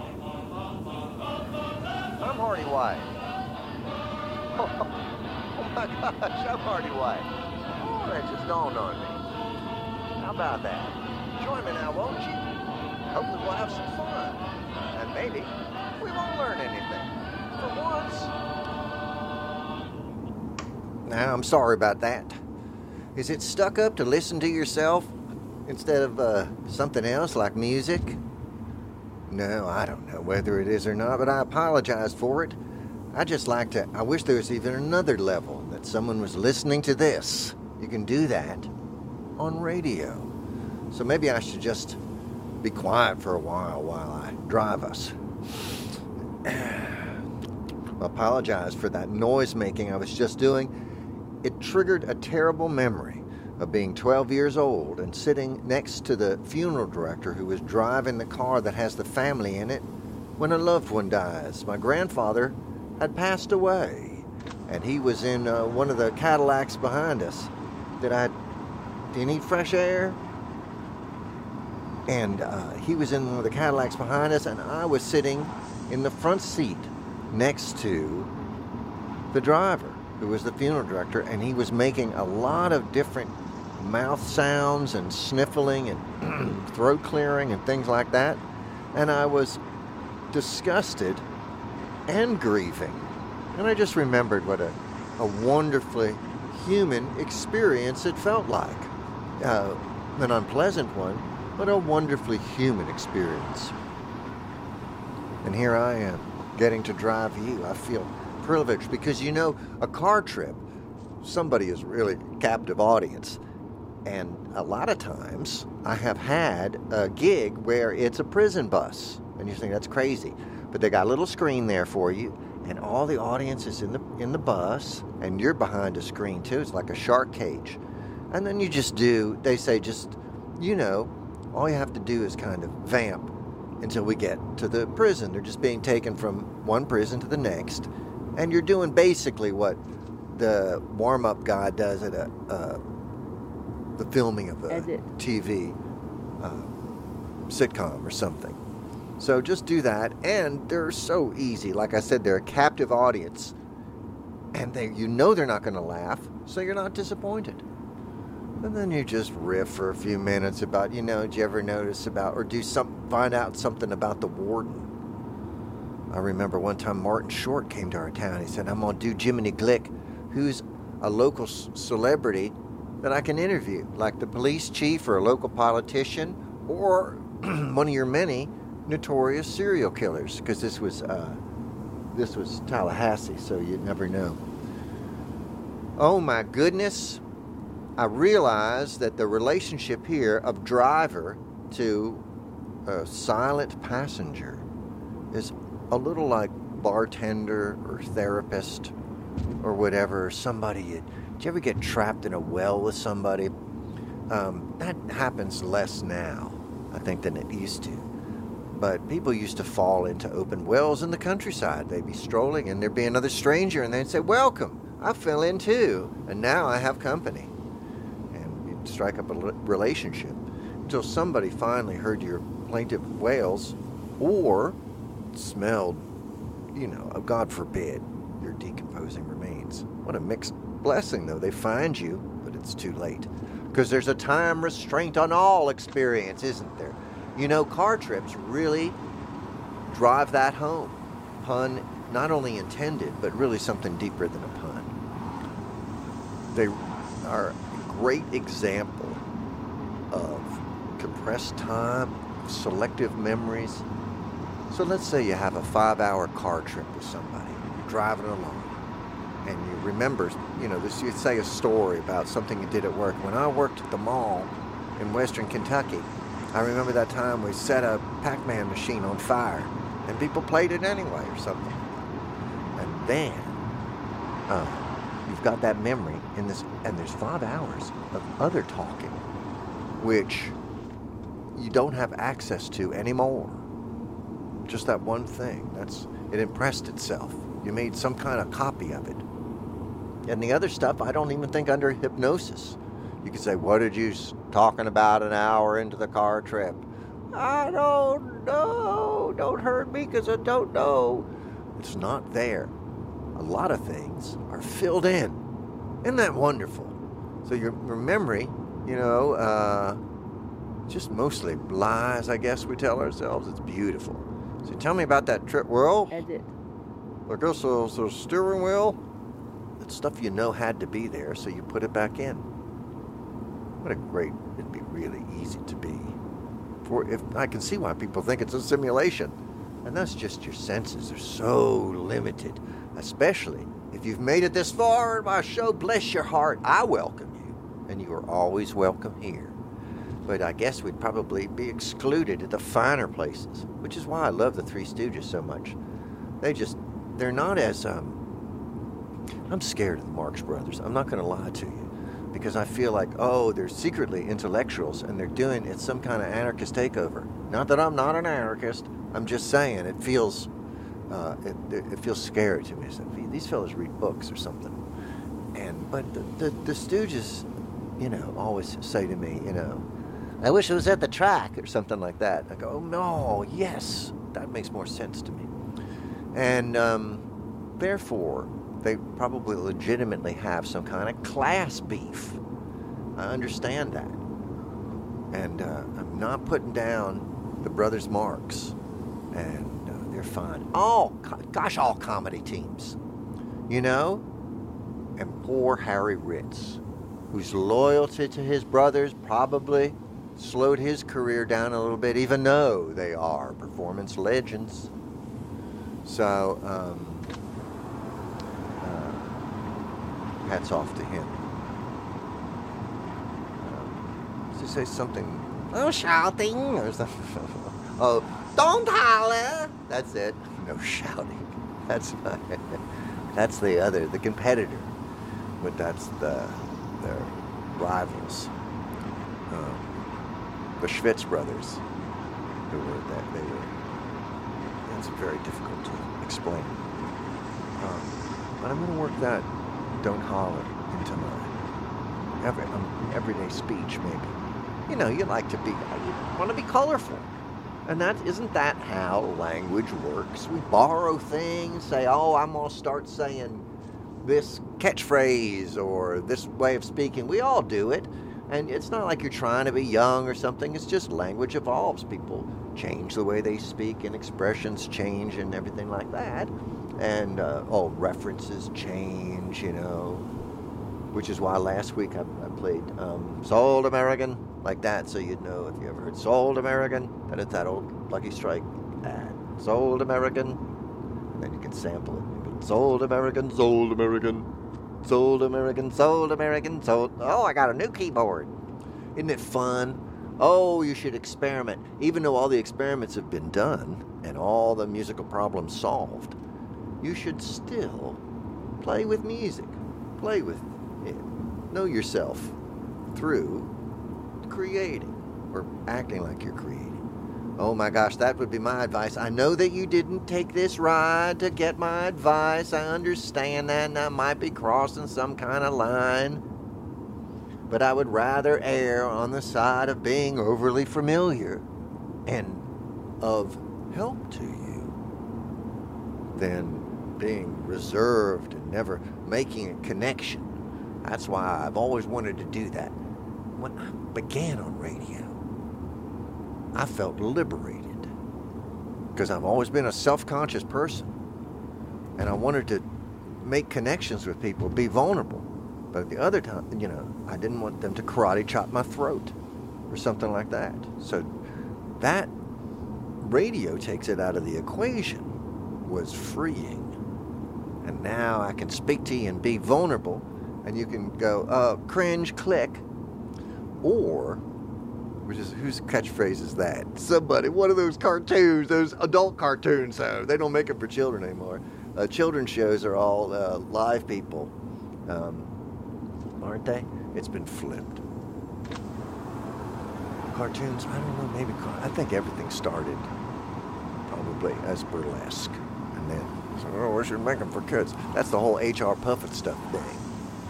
I'm Hardy White. Oh my gosh, I'm Hardy White. Oh, that just dawned on me. How about that? Join me now, won't you? Hopefully we'll have some fun. And maybe we won't learn anything. For once. Now, I'm sorry about that. Is it stuck up to listen to yourself instead of something else like music? No, I don't know whether it is or not, but I apologize for it. I wish there was even another level that someone was listening to this. You can do that on radio. So maybe I should just be quiet for a while I drive us. I apologize for that noise making I was just doing. It triggered a terrible memory of being 12 years old and sitting next to the funeral director who was driving the car that has the family in it when a loved one dies. My grandfather had passed away, and he was in one of the Cadillacs behind us. Do you need fresh air? And he was in one of the Cadillacs behind us, and I was sitting in the front seat next to the driver, who was the funeral director, and he was making a lot of different mouth sounds and sniffling and throat clearing and things like that. And I was disgusted and grieving. And I just remembered what a wonderfully human experience it felt like. An unpleasant one, but a wonderfully human experience. And here I am, getting to drive you. I feel privileged because, you know, a car trip, somebody is really a captive audience. And a lot of times I have had a gig where it's a prison bus. And you think that's crazy. But they got a little screen there for you, and all the audience is in the bus, and you're behind a screen too. It's like a shark cage. And then you just they say all you have to do is kind of vamp until we get to the prison. They're just being taken from one prison to the next. And you're doing basically what the warm-up guy does at the filming of a TV sitcom or something. So just do that, and they're so easy. Like I said, they're a captive audience, and they're not going to laugh, so you're not disappointed. And then you just riff for a few minutes about, did you ever notice about, or find out something about the warden. I remember one time Martin Short came to our town. He said, I'm going to do Jiminy Glick, who's a local celebrity that I can interview, like the police chief or a local politician, or one of your many notorious serial killers, because this was Tallahassee, so you'd never know. Oh my goodness, I realized that the relationship here of driver to a silent passenger is a little like bartender or therapist or whatever. Somebody, did you ever get trapped in a well with somebody? That happens less now, I think, than it used to. But people used to fall into open wells in the countryside. They'd be strolling and there'd be another stranger and they'd say, welcome, I fell in too, and now I have company. And you'd strike up a relationship until somebody finally heard your plaintive wails or smelled, God forbid, your decomposing remains. What a mixed blessing, though. They find you, but it's too late. Because there's a time restraint on all experience, isn't there? Car trips really drive that home. Pun not only intended, but really something deeper than a pun. They are a great example of compressed time, selective memories. So let's say you have a 5-hour car trip with somebody. You're driving along, and you remember, you say a story about something you did at work. When I worked at the mall in Western Kentucky, I remember that time we set a Pac-Man machine on fire, and people played it anyway or something. And then you've got that memory in this, and there's 5 hours of other talking, which you don't have access to anymore. Just that one thing. It impressed itself. You made some kind of copy of it. And the other stuff, I don't even think under hypnosis. You could say, what did you talking about an hour into the car trip? I don't know. Don't hurt me because I don't know. It's not there. A lot of things are filled in. Isn't that wonderful? So your memory, just mostly lies, I guess we tell ourselves. It's beautiful. So tell me about that trip. Well, Edit. I guess the steering wheel, that stuff had to be there, so you put it back in. It'd be really easy to be. If I can see why people think it's a simulation. And that's just your senses are so limited, especially if you've made it this far in my show. Bless your heart, I welcome you, and you are always welcome here. But I guess we'd probably be excluded at the finer places, which is why I love the Three Stooges so much. They're not as, I'm scared of the Marx Brothers. I'm not going to lie to you. Because I feel like, they're secretly intellectuals and they're doing it's some kind of anarchist takeover. Not that I'm not an anarchist. I'm just saying it feels it feels scary to me. So these fellas read books or something. But the Stooges, always say to me, I wish it was at the track or something like that. I go, oh no, yes, that makes more sense to me. And therefore, they probably legitimately have some kind of class beef. I understand that. And I'm not putting down the brothers Marx. And they're fine. All comedy teams. And poor Harry Ritz, whose loyalty to his brothers probably slowed his career down a little bit, even though they are performance legends. So, hats off to him. Does he say something? Oh, shouting or something? Oh, don't holler. That's it. No shouting. That's the competitor. But that's their rivals. The Schwitz brothers. That's very difficult to explain. But I'm going to work that don't holler into my everyday speech, maybe. You like to be, you want to be colorful. And isn't that how language works? We borrow things, say, I'm going to start saying this catchphrase or this way of speaking. We all do it. And it's not like you're trying to be young or something. It's just language evolves. People change the way they speak and expressions change and everything like that. And references change, which is why last week I played Sold American like that, so you'd know if you ever heard Sold American, that it's that old Lucky Strike ad. Sold American, and then you can sample it. Sold American, Sold American, Sold American, Sold American, Sold. Oh, I got a new keyboard. Isn't it fun? Oh, you should experiment. Even though all the experiments have been done and all the musical problems solved, you should still play with music. Play with it. Know yourself through creating or acting like you're creating. Oh my gosh, that would be my advice. I know that you didn't take this ride to get my advice. I understand that, and I might be crossing some kind of line. But I would rather err on the side of being overly familiar and of help to you than being reserved and never making a connection. That's why I've always wanted to do that. When I began on radio, I felt liberated because I've always been a self-conscious person, and I wanted to make connections with people, be vulnerable. But at the other time, I didn't want them to karate chop my throat or something like that. So that radio takes it out of the equation was freeing. And now I can speak to you and be vulnerable, and you can go, cringe, click, or, whose catchphrase is that? Somebody, one of those cartoons, those adult cartoons, so they don't make them for children anymore. Children's shows are all live people, aren't they? It's been flipped. Cartoons, I don't know, maybe, I think everything started probably as burlesque, and then, we should make them for kids. That's the whole H.R. Puffett stuff thing.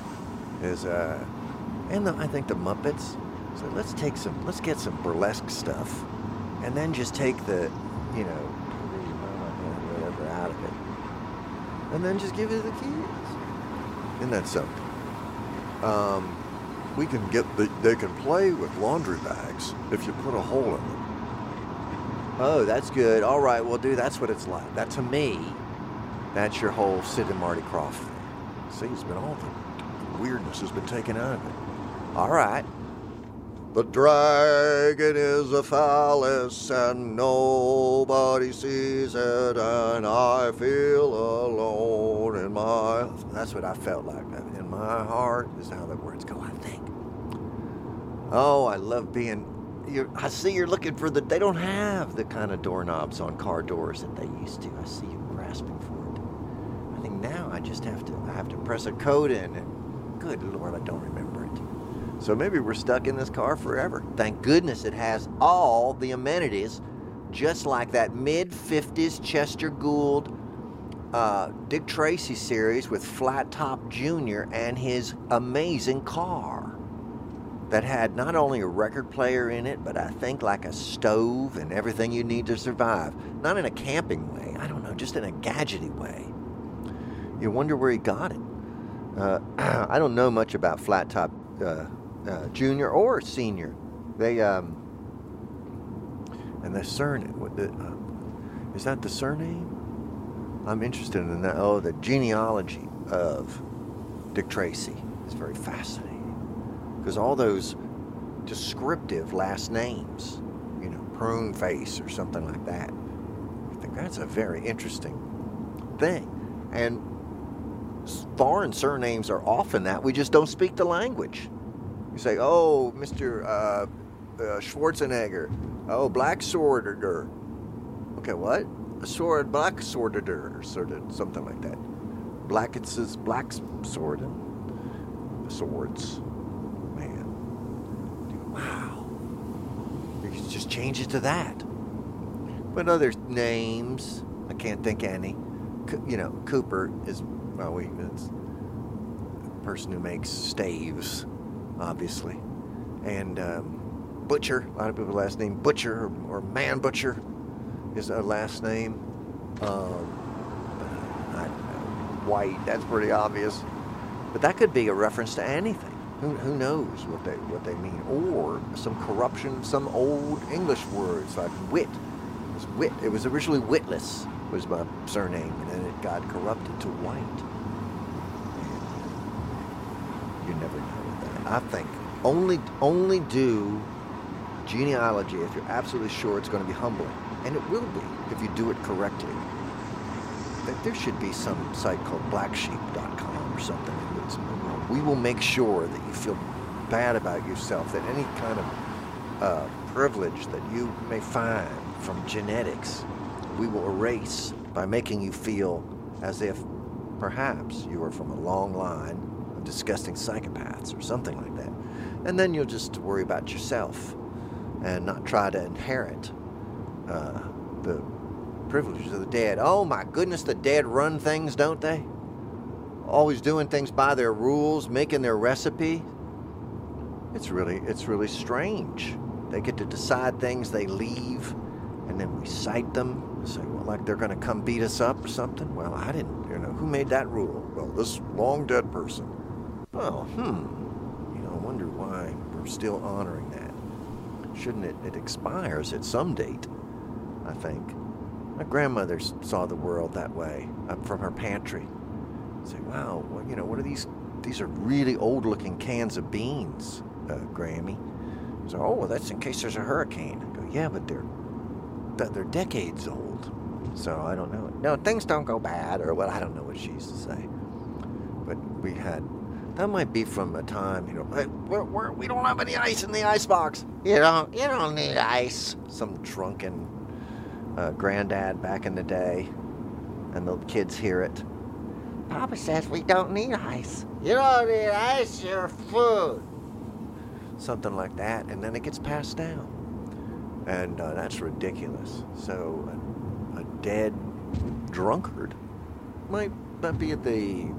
I think the Muppets. So let's get some burlesque stuff, and then just take the you know, whatever out of it. And then just give it to the kids. Isn't that something? They can play with laundry bags if you put a hole in them. Oh, that's good. All right, well, dude, that's what it's like. That, to me, that's your whole Sid and Marty Krofft thing. See, it's been all the weirdness has been taken out of it. All right. The dragon is a phallus and nobody sees it, and I feel alone in my... That's what I felt like. In my heart is how the words go, I think. Oh, I love being... I see you're looking for they don't have the kind of doorknobs on car doors that they used to. I see you grasping for it. I think now I have to press a code in, and good Lord, I don't remember it. So maybe we're stuck in this car forever. Thank goodness it has all the amenities, just like that mid-50s Chester Gould, Dick Tracy series with Flat Top Jr. and his amazing car that had not only a record player in it, but I think like a stove and everything you need to survive. Not in a camping way, I don't know, just in a gadgety way. You wonder where he got it. I don't know much about Flat Top Junior or Senior. They and the surname. Is that the surname? I'm interested in that. Oh, the genealogy of Dick Tracy is very fascinating because all those descriptive last names, you know, prune face or something like that. I think that's a very interesting thing. And foreign surnames are often that. We just don't speak the language. You say, oh, Mr. Schwarzenegger. Oh, Black Sworder. Okay, what? A sword, Black Sworder, sort of something like that. Black Sword. Swords. Man. Wow. You can just change it to that. But other names, I can't think any. You know, Cooper is... Well, it's the person who makes staves, obviously. And Butcher, a lot of people's last name Butcher or Man Butcher is a last name. I don't know. White, that's pretty obvious. But that could be a reference to anything. Who knows what they mean? Or some corruption of some old English words like wit. It was originally Witless was my surname, and then it got corrupted to White. You never know with that. I think only do genealogy if you're absolutely sure it's going to be humbling, and it will be if you do it correctly. There should be some site called blacksheep.com or something. We will make sure that you feel bad about yourself, that any kind of privilege that you may find from genetics, we will erase by making you feel as if perhaps you are from a long line of disgusting psychopaths or something like that. And then you'll just worry about yourself and not try to inherit the privileges of the dead. Oh my goodness, the dead run things, don't they? Always doing things by their rules, making their recipe. It's really strange. They get to decide things, they leave, and then we cite them. Say, well, like they're going to come beat us up or something? Well, I didn't, who made that rule? Well, this long dead person. Well, I wonder why we're still honoring that. Shouldn't it expires at some date, I think. My grandmother saw the world that way, up from her pantry. Say, wow, well, what are these? These are really old-looking cans of beans, Grammy. So, oh, well, that's in case there's a hurricane. I go, yeah, but they're decades old. So I don't know. No, things don't go bad, or well, I don't know what she used to say. But that might be from a time, hey, we don't have any ice in the icebox. You don't need ice. Some drunken granddad back in the day, and the kids hear it. Papa says we don't need ice. You don't need ice, you're food. Something like that, and then it gets passed down. And that's ridiculous. So a dead drunkard might be at the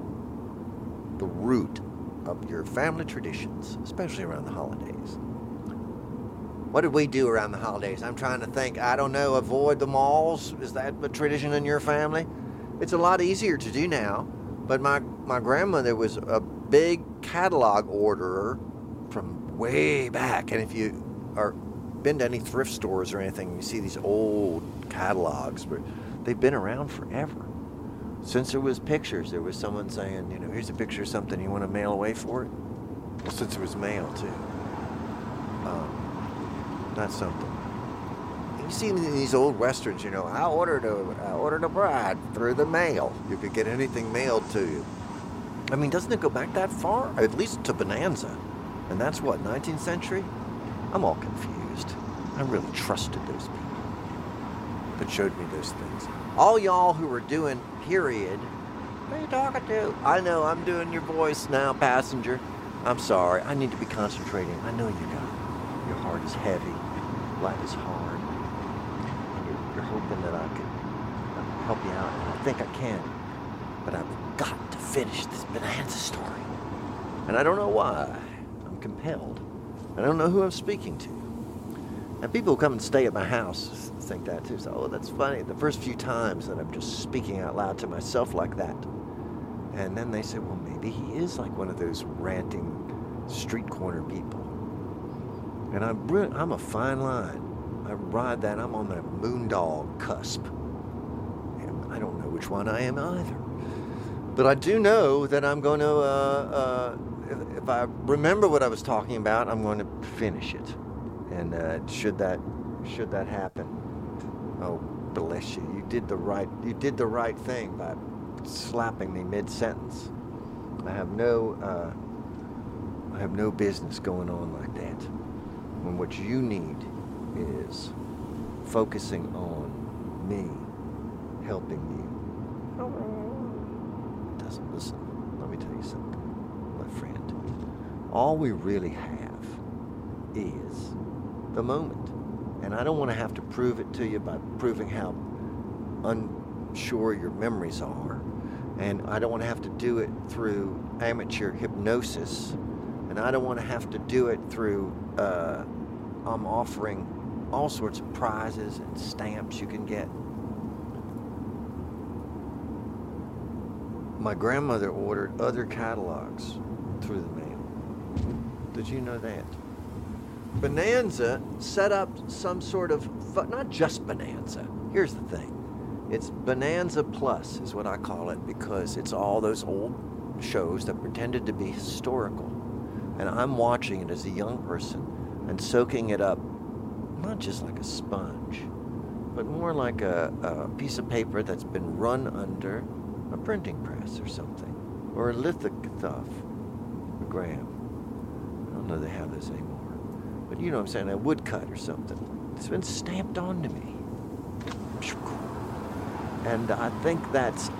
root of your family traditions, especially around the holidays. What did we do around the holidays? I'm trying to think. I don't know. Avoid the malls. Is that a tradition in your family? It's a lot easier to do now. But my grandmother was a big catalog orderer from way back. And if you are been to any thrift stores or anything, you see these old catalogs, but they've been around forever. Since there was pictures, there was someone saying, here's a picture of something you want to mail away for it. Well, since there was mail too. That's something. You see in these old westerns, I ordered a bride through the mail. You could get anything mailed to you. I mean, doesn't it go back that far? At least to Bonanza. And that's what, 19th century? I'm all confused. I really trusted those people that showed me those things. All y'all who were doing period, who are you talking to? I know, I'm doing your voice now, passenger. I'm sorry, I need to be concentrating. I know you got it. Your heart is heavy. Life is hard. And you're hoping that I can help you out. And I think I can. But I've got to finish this Bonanza story. And I don't know why. I'm compelled. I don't know who I'm speaking to. And people who come and stay at my house think that too. So, that's funny. The first few times that I'm just speaking out loud to myself like that. And then they say, well, maybe he is like one of those ranting street corner people. And I'm a fine line. I ride that. I'm on that moondog cusp. And I don't know which one I am either. But I do know that I'm going to, if I remember what I was talking about, I'm going to finish it. And should that happen, oh, bless you. You did the right thing by slapping me mid-sentence. I have no business going on like that. When what you need is focusing on me, helping you. Doesn't listen. Let me tell you something, my friend. All we really have is the moment. And I don't want to have to prove it to you by proving how unsure your memories are. And I don't want to have to do it through amateur hypnosis. And I don't want to have to do it through, I'm offering all sorts of prizes and stamps you can get. My grandmother ordered other catalogs through the mail. Did you know that? Bonanza set up some sort of, not just Bonanza. Here's the thing. It's Bonanza Plus is what I call it because it's all those old shows that pretended to be historical. And I'm watching it as a young person and soaking it up, not just like a sponge, but more like a piece of paper that's been run under a printing press or something, or a lithograph. I don't know they have this anymore. But you know what I'm saying, a woodcut or something. It's been stamped onto me. And I think that's,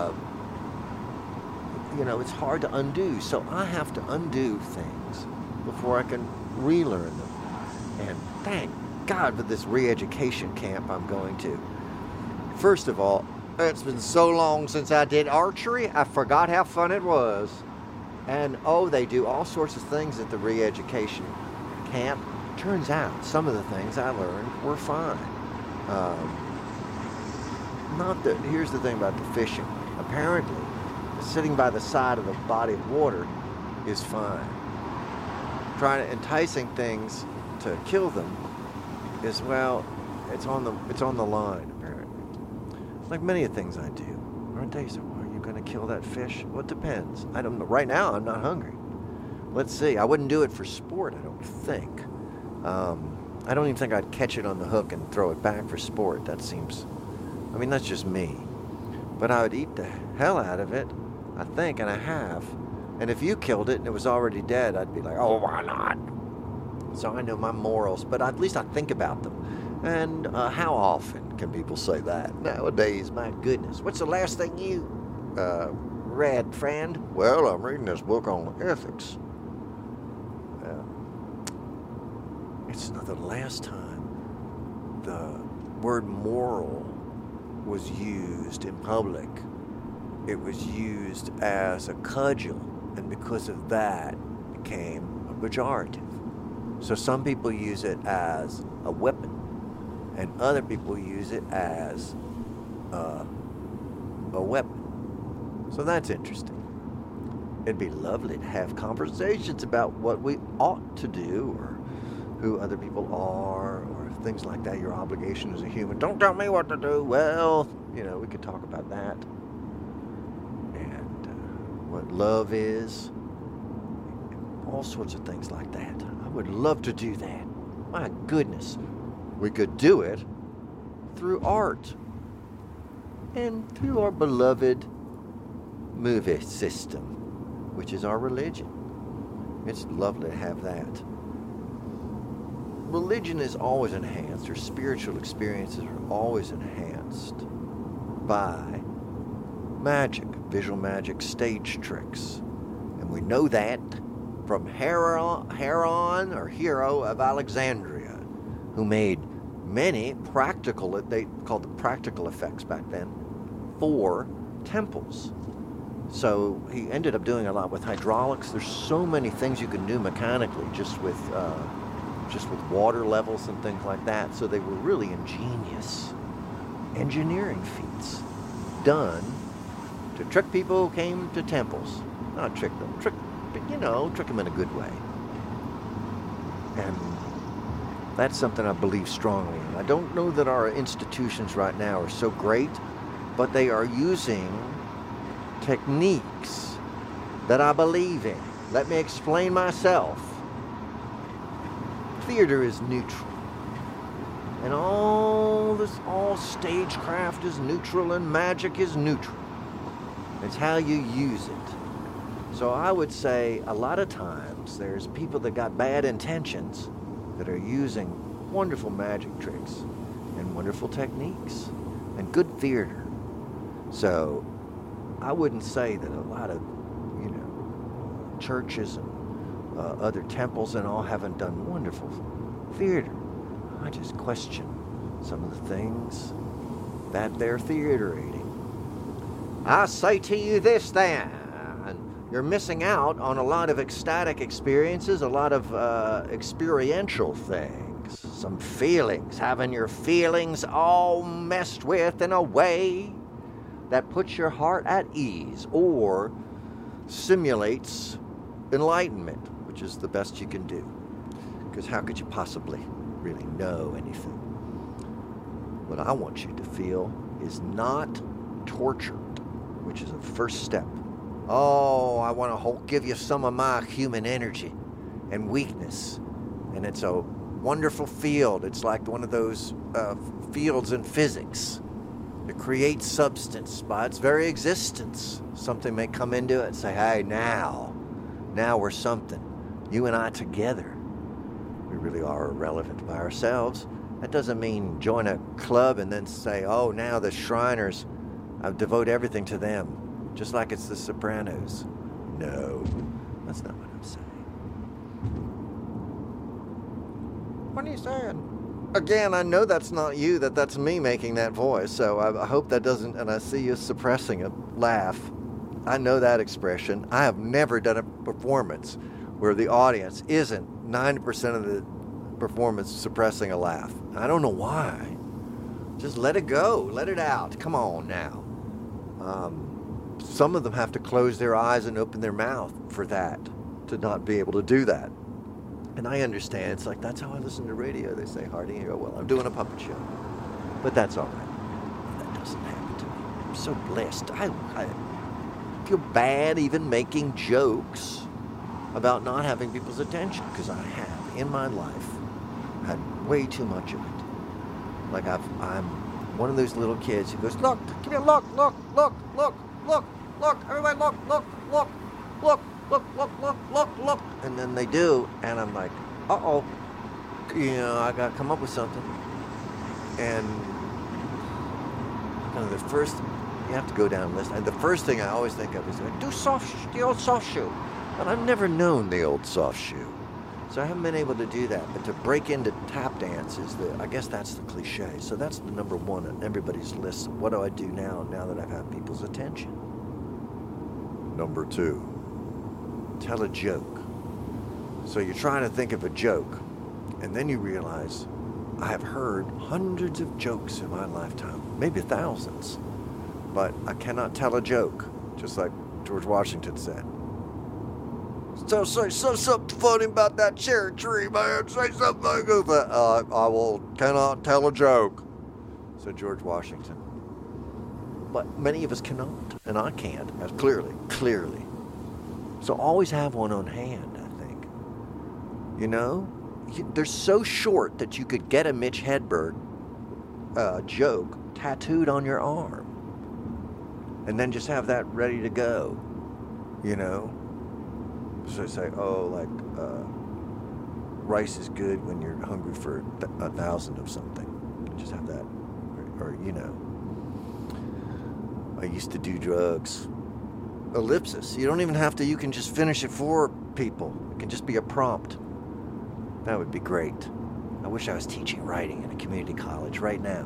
it's hard to undo. So I have to undo things before I can relearn them. And thank God for this re-education camp I'm going to. First of all, it's been so long since I did archery, I forgot how fun it was. And, they do all sorts of things at the re-education camp. Turns out some of the things I learned were fine. Here's the thing about the fishing. Apparently, sitting by the side of a body of water is fine. Enticing things to kill them is, it's on the line, apparently. Like many of the things I do. Aren't they? So are you going to kill that fish? Well, it depends. I don't know. Right now, I'm not hungry. Let's see. I wouldn't do it for sport, I don't think. I don't even think I'd catch it on the hook and throw it back for sport. That's just me. But I would eat the hell out of it, I think, and I have. And if you killed it and it was already dead, I'd be like, oh, why not? So I know my morals, but at least I think about them. And how often can people say that nowadays? My goodness. What's the last thing you read, friend? Well, I'm reading this book on ethics. It's not the last time the word moral was used in public. It was used as a cudgel, and because of that, it became a pejorative. So some people use it as a weapon, and other people use it as a weapon. So that's interesting. It'd be lovely to have conversations about what we ought to do, or who other people are, or things like that. Your obligation as a human. Don't tell me what to do. Well, we could talk about that. And what love is. All sorts of things like that. I would love to do that. My goodness. We could do it through art. And through our beloved movie system, which is our religion. It's lovely to have that. Religion is always enhanced, or spiritual experiences are always enhanced by magic, visual magic, stage tricks. And we know that from Hieron of Alexandria, who made many practical, they called them practical effects back then, for temples. So he ended up doing a lot with hydraulics. There's so many things you can do mechanically just with water levels and things like that. So they were really ingenious engineering feats done to trick people who came to temples. Not trick them, trick them in a good way. And that's something I believe strongly in. I don't know that our institutions right now are so great, but they are using techniques that I believe in. Let me explain myself. Theater is neutral. And all stagecraft is neutral, and magic is neutral. It's how you use it. So I would say a lot of times there's people that got bad intentions that are using wonderful magic tricks and wonderful techniques and good theater. So I wouldn't say that a lot of, churches and other temples and all haven't done wonderful theater. I just question some of the things that they're theaterating. I say to you this then, you're missing out on a lot of ecstatic experiences, a lot of experiential things, some feelings, having your feelings all messed with in a way that puts your heart at ease or simulates enlightenment, which is the best you can do. Because how could you possibly really know anything? What I want you to feel is not tortured, which is a first step. Oh, I want to give you some of my human energy and weakness. And it's a wonderful field. It's like one of those fields in physics. It creates substance by its very existence. Something may come into it and say, hey, now we're something. You and I together. We really are irrelevant by ourselves. That doesn't mean join a club and then say, oh, now the Shriners, I devote everything to them. Just like it's the Sopranos. No, that's not what I'm saying. What are you saying? Again, I know that's not you, that's me making that voice, so I hope that doesn't, and I see you suppressing a laugh. I know that expression. I have never done a performance where the audience isn't 90% of the performance suppressing a laugh. I don't know why. Just let it go. Let it out. Come on now. Some of them have to close their eyes and open their mouth for that, to not be able to do that. And I understand. It's like, that's how I listen to radio. They say, Hardy, and you go, well, I'm doing a puppet show. But that's all right. That doesn't happen to me. I'm so blessed. I feel bad even making jokes about not having people's attention, because I have, in my life, had way too much of it. Like I'm one of those little kids who goes, look, give me a look, look, look, look, look, look, everybody look, look, look, look, look, look, look, look, look. And then they do, and I'm like, uh-oh, I got to come up with something. And kind of the first, you have to go down the list. And the first thing I always think of is, do the old soft shoe. But I've never known the old soft shoe. So I haven't been able to do that. But to break into tap dance I guess that's the cliche. So that's the number one on everybody's list. What do I do now that I've had people's attention? Number 2. Tell a joke. So you're trying to think of a joke. And then you realize, I have heard hundreds of jokes in my lifetime, maybe thousands, but I cannot tell a joke, just like George Washington said. So say something funny about that cherry tree, man. Say something like that. I cannot tell a joke, said George Washington. But many of us cannot, and I can't, as clearly. So always have one on hand, I think. You know? They're so short that you could get a Mitch Hedberg joke tattooed on your arm. And then just have that ready to go. You know? So say, rice is good when you're hungry for 1,000 of something. Just have that. Or, you know. I used to do drugs. Ellipsis. You don't even have to, you can just finish it for people. It can just be a prompt. That would be great. I wish I was teaching writing in a community college right now.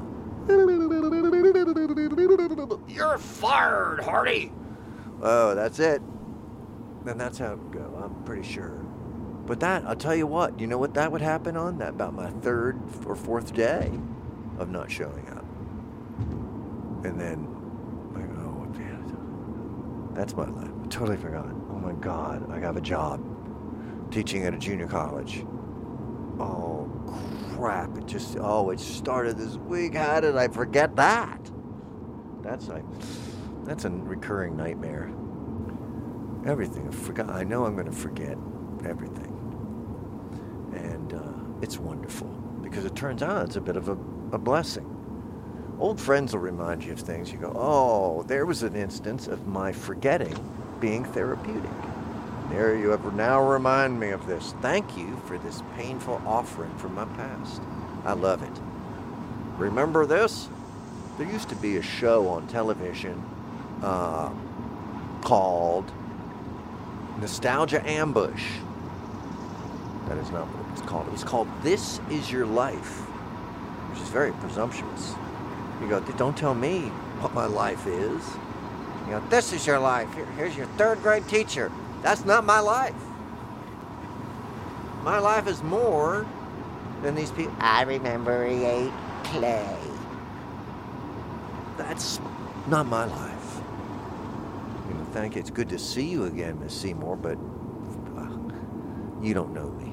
You're fired, Hardy! Oh, that's it. Then that's how it would go, I'm pretty sure. But that, I'll tell you what, you know what that would happen on? That about my 3rd or 4th day of not showing up. And then, like, oh, man, that's my life. I totally forgot. Oh my God, I have a job teaching at a junior college. Oh, crap, it started this week. How did I forget that? That's a recurring nightmare. Everything, I know I'm going to forget everything. And it's wonderful, because it turns out it's a bit of a blessing. Old friends will remind you of things. You go, oh, there was an instance of my forgetting being therapeutic. There you ever now remind me of this. Thank you for this painful offering from my past. I love it. Remember this? There used to be a show on television called Nostalgia Ambush. That is not what it was called. It was called This Is Your Life, which is very presumptuous. You go, don't tell me what my life is. You go, this is your life. Here's your 3rd grade teacher. That's not my life. My life is more than these people. I remember he ate clay. That's not my life. You know, thank you. It's good to see you again, Miss Seymour, but you don't know me.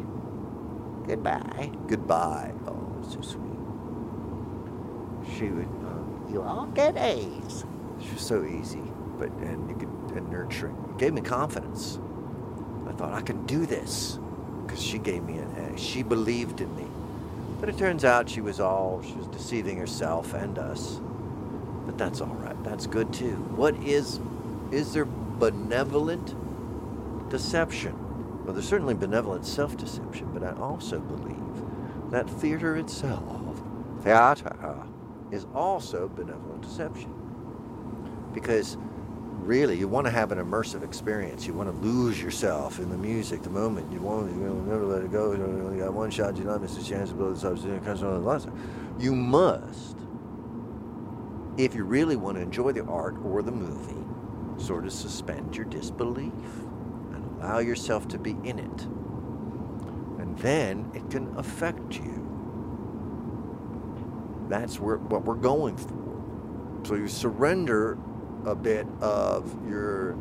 Goodbye. Oh, it's so sweet. She would, you all get A's. She was so easy, and nurturing. It gave me confidence. I thought, I can do this, because she gave me an A. She believed in me. But it turns out she was deceiving herself and us. But that's all right. That's good too. Is there benevolent deception? Well, there's certainly benevolent self-deception, but I also believe that theater itself, is also benevolent deception. Because really, you want to have an immersive experience. You want to lose yourself in the music, the moment. You never let it go. You only got one shot. You don't miss a chance to blow this up. You must, if you really want to enjoy the art or the movie, sort of suspend your disbelief and allow yourself to be in it. And then it can affect you. That's what we're going for. So you surrender a bit of your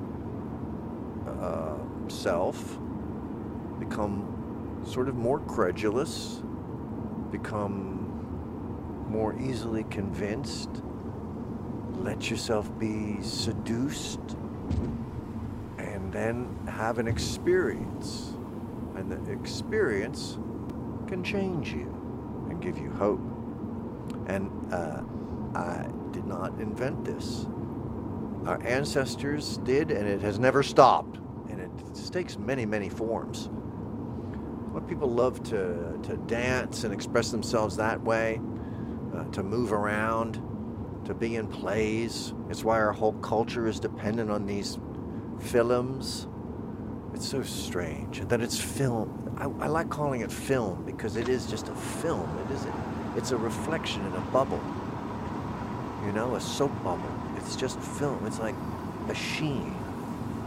self, become sort of more credulous, become more easily convinced, let yourself be seduced, and then have an experience. And the experience can change you and give you hope. And I did not invent this. Our ancestors did, and it has never stopped. And it takes many, many forms. What people love to dance and express themselves that way, to move around, to be in plays. It's why our whole culture is dependent on these films. It's so strange that it's film. I like calling it film because it is just a film. It's a reflection in a bubble. You know, a soap bubble. It's just film. It's like a sheen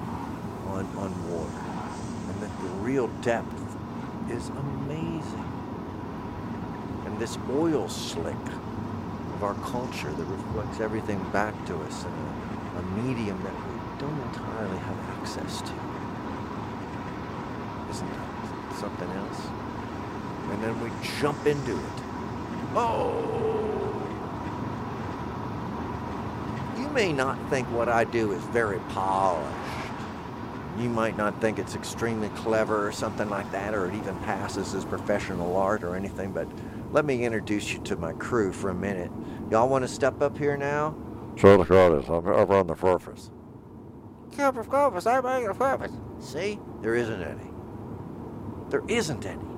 on water. And the real depth is amazing. and this oil slick of our culture that reflects everything back to us in a medium that we don't entirely have access to. Isn't that something else? And then we jump into it. Oh! You may not think what I do is very polished. You might not think it's extremely clever or something like that, or it even passes as professional art or anything, but let me introduce you to my crew for a minute. Y'all want to step up here now? Sure, I'm over on the surface. See? There isn't any. There isn't any.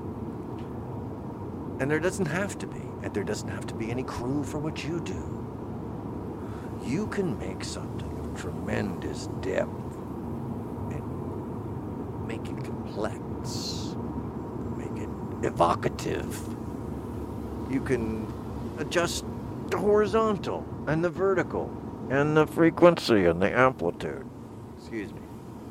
And there doesn't have to be. And there doesn't have to be any crew for what you do. You can make something of tremendous depth and make it complex, make it evocative. You can adjust the horizontal and the vertical and the frequency and the amplitude. Excuse me.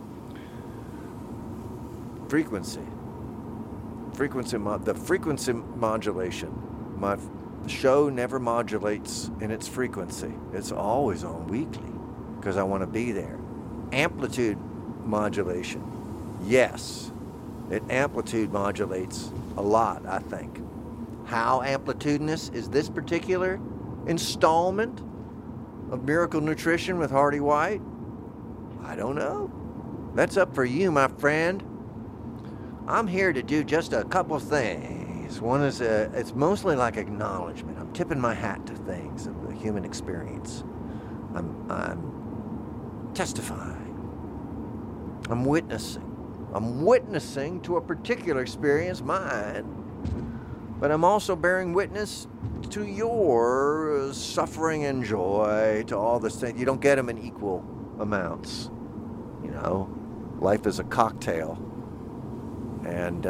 The frequency modulation. My show never modulates in its frequency. It's always on weekly because I want to be there. Amplitude modulation. Yes, it amplitude modulates a lot, I think. How amplitudinous is this particular installment of Miracle Nutrition with Hardy White? I don't know. That's up for you, my friend. I'm here to do just a couple things. One is, it's mostly like acknowledgement. I'm tipping my hat to things of the human experience. I'm testifying. I'm witnessing to a particular experience, mine. But I'm also bearing witness to your suffering and joy, to all this thing. You don't get them in equal amounts. You know, life is a cocktail. And,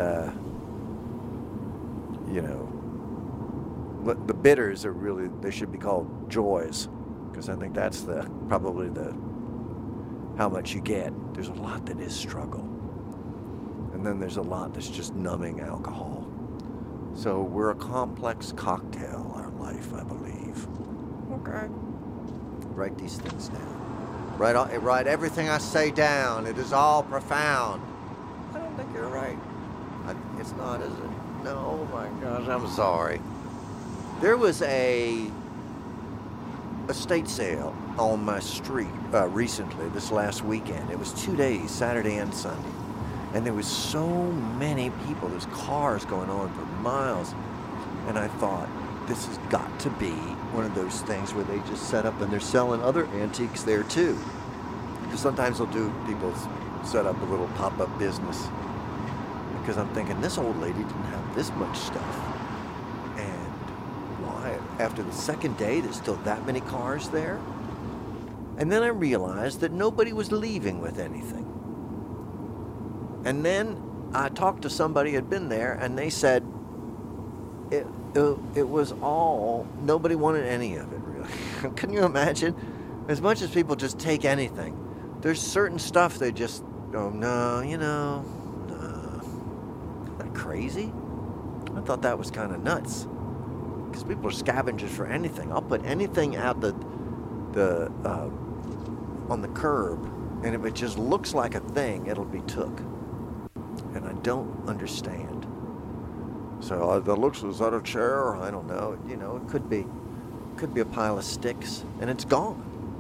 you know, the bitters are really, they should be called joys. Because I think that's probably how much you get. There's a lot that is struggle. And then there's a lot that's just numbing alcohol. So we're a complex cocktail, our life, I believe. Okay. Write these things down. Write everything I say down. It is all profound. I don't think you're right. It's not, is it? No, oh my gosh, I'm sorry. There was a estate sale on my street recently, this last weekend. It was 2 days, Saturday and Sunday. And there was so many people. There's cars going on for miles. And I thought, this has got to be one of those things where they just set up and they're selling other antiques there too. Because sometimes people set up a little pop-up business. Because I'm thinking, this old lady didn't have this much stuff. And why? After the second day, there's still that many cars there? And then I realized that nobody was leaving with anything. And then I talked to somebody who had been there, and they said it was all, nobody wanted any of it, really. Can you imagine? As much as people just take anything, there's certain stuff they just go, no, no. Isn't that crazy? I thought that was kind of nuts. Because people are scavengers for anything. I'll put anything out on the curb, and if it just looks like a thing, it'll be took. And I don't understand. So that looks, is that a chair? I don't know. You know, it could be a pile of sticks, and it's gone.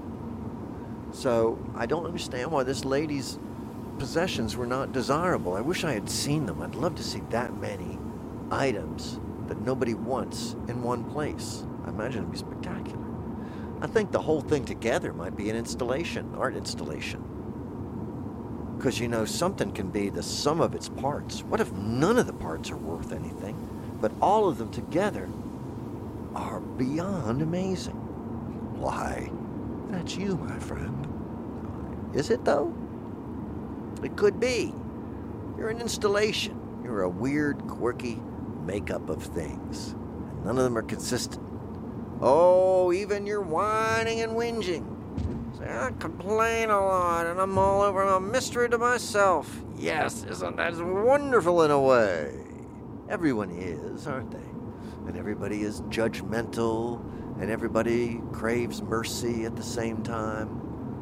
So I don't understand why this lady's possessions were not desirable. I wish I had seen them. I'd love to see that many items that nobody wants in one place. I imagine it'd be spectacular. I think the whole thing together might be an installation, art installation. Because, you know, something can be the sum of its parts. What if none of the parts are worth anything, but all of them together are beyond amazing? Why, that's you, my friend. Is it, though? It could be. You're an installation. You're a weird, quirky makeup of things. And none of them are consistent. Oh, even your whining and whinging. Say, I complain a lot, and I'm all over, and I'm a mystery to myself. Yes, isn't that wonderful in a way? Everyone is, aren't they? and everybody is judgmental, and everybody craves mercy at the same time.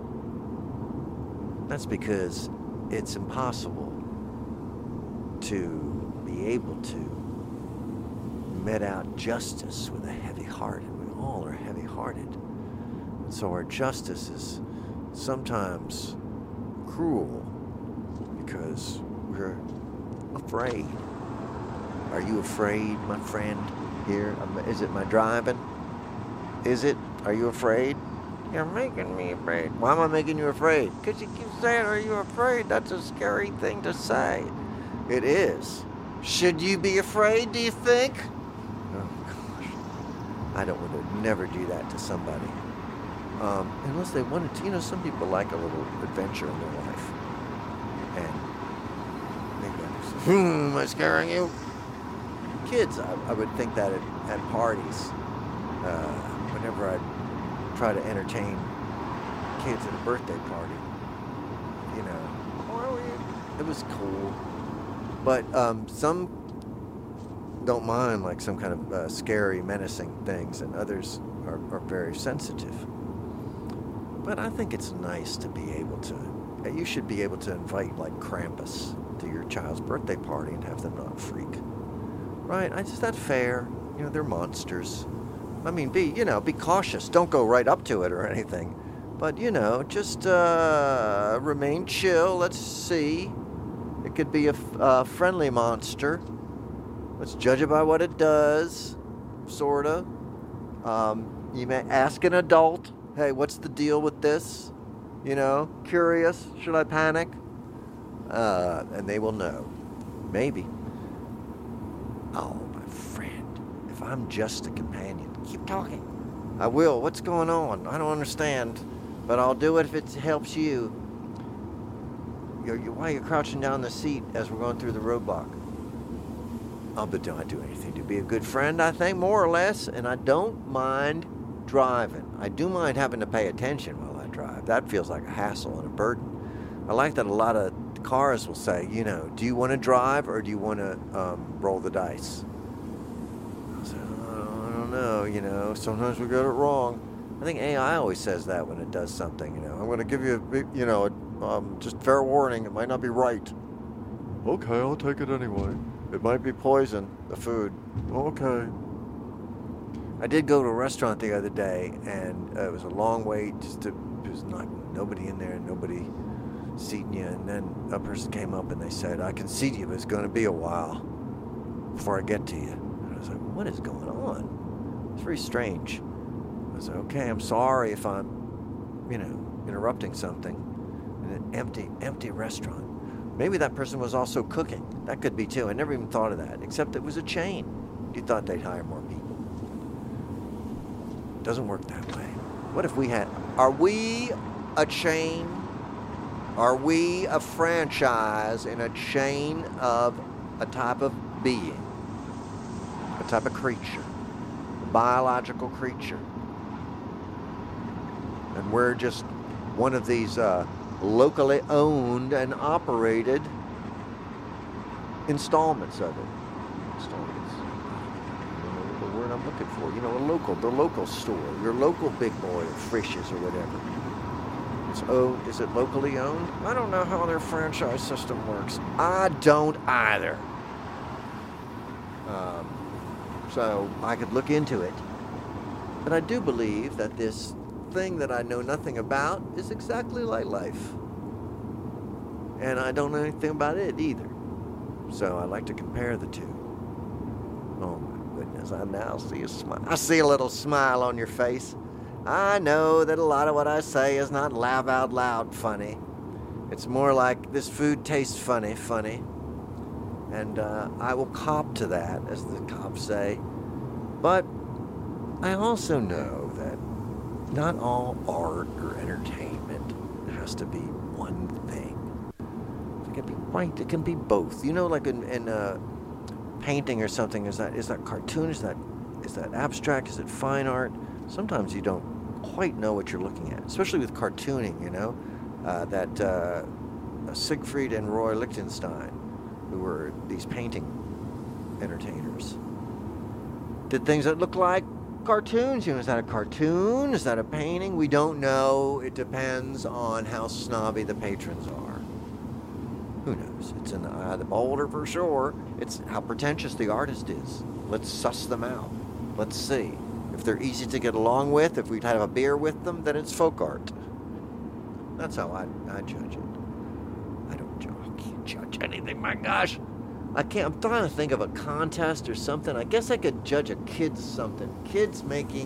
That's because it's impossible to be able to met out justice with a heavy heart, and we all are heavy-hearted. And so our justice is sometimes cruel because we're afraid. Are you afraid, my friend, here? Is it my driving? Is it? Are you afraid? You're making me afraid. Why am I making you afraid? Because you keep saying, are you afraid? That's a scary thing to say. It is. Should you be afraid, do you think? Oh, gosh. I don't want to never do that to somebody. Unless they wanted to. You know, some people like a little adventure in their life. And maybe am I scaring you? Kids, I would think that at parties, whenever I'd try to entertain kids at a birthday party, you know, it was cool. But some don't mind like some kind of scary, menacing things, and others are very sensitive. But I think it's nice to be able to, you should be able to invite like Krampus to your child's birthday party and have them not freak. Right? Is that fair? You know, they're monsters. I mean, be cautious. Don't go right up to it or anything. But, you know, just remain chill. Let's see. It could be a friendly monster. Let's judge it by what it does, sort of. You may ask an adult, hey, what's the deal with this? You know, curious, should I panic? And they will know. Maybe. Oh, my friend, if I'm just a companion, keep talking. I will. What's going on? I don't understand, but I'll do it if it helps you. Why are you crouching down the seat as we're going through the roadblock? Oh, but don't I do anything to be a good friend, I think, more or less, and I don't mind driving. I do mind having to pay attention while I drive. That feels like a hassle and a burden. I like that a lot of cars will say, you know, do you want to drive or do you want to roll the dice? I say, I don't know, you know, sometimes we get it wrong. I think AI always says that when it does something, you know. I'm going to give you just fair warning, it might not be right. Okay, I'll take it anyway. It might be poison, the food. Okay. I did go to a restaurant the other day, and it was a long wait. There was nobody in there, nobody seating you. And then a person came up and they said, I can seat you, but it's going to be a while before I get to you. And I was like, what is going on? It's very strange. I was like, okay, I'm sorry if I'm, interrupting something in an empty restaurant. Maybe that person was also cooking. That could be too. I never even thought of that, except it was a chain. You thought they'd hire more people. Doesn't work that way. What if are we a chain? Are we a franchise in a chain of a type of being, a type of creature, a biological creature? And we're just one of these locally owned and operated installments of it. Installments. I don't know the word I'm looking for. The local store, your local big boy of Frisch's or whatever. Is it locally owned? I don't know how their franchise system works. I don't either. So I could look into it. But I do believe that this thing that I know nothing about is exactly like life. And I don't know anything about it either. So I like to compare the two. Oh my goodness, I now see a smile. I see a little smile on your face. I know that a lot of what I say is not laugh out loud funny. It's more like this food tastes funny. And I will cop to that, as the cops say. But I also know that not all art or entertainment has to be one thing. It can be right. It can be both. Like in painting or something, is that cartoon? Is that abstract? Is it fine art? Sometimes you don't quite know what you're looking at, especially with cartooning. That Siegfried and Roy Lichtenstein, who were these painting entertainers, did things that look like cartoons. Is that a cartoon? Is that a painting? We don't know. It depends on how snobby the patrons are. Who knows? It's in the eye of the beholder for sure. It's how pretentious the artist is. Let's suss them out. Let's see. If they're easy to get along with, if we'd have a beer with them, then it's folk art. That's how I judge it. I can't judge anything, my gosh. I'm trying to think of a contest or something. I guess I could judge a kid's something. Kids making...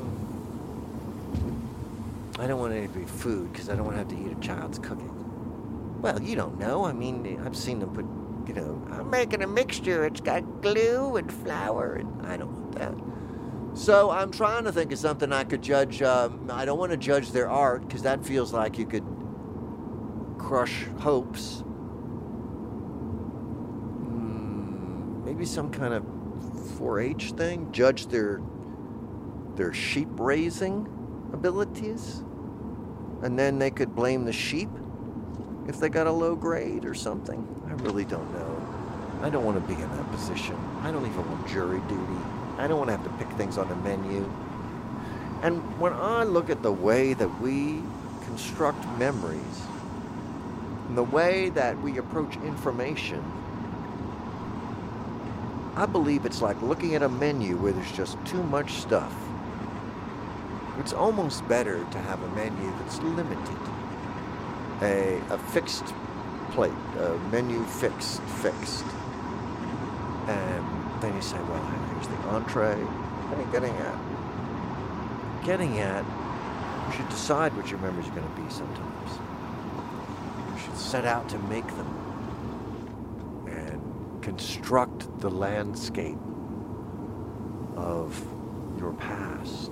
I don't want it to be food because I don't want to have to eat a child's cooking. Well, you don't know. I mean, I've seen them put, I'm making a mixture. It's got glue and flour, and I don't want that. So I'm trying to think of something I could judge. I don't want to judge their art because that feels like you could crush hopes. Maybe some kind of 4-H thing. Judge their sheep raising abilities, and then they could blame the sheep if they got a low grade or something. I really don't know. I don't want to be in that position. I don't even want jury duty. I don't want to have to pick things on the menu. And when I look at the way that we construct memories, and the way that we approach information, I believe it's like looking at a menu where there's just too much stuff. It's almost better to have a menu that's limited. A fixed plate, a menu fixed. And then you say, well, here's the entree. What are you getting at? You should decide what your memories are going to be sometimes. You should set out to make them and construct the landscape of your past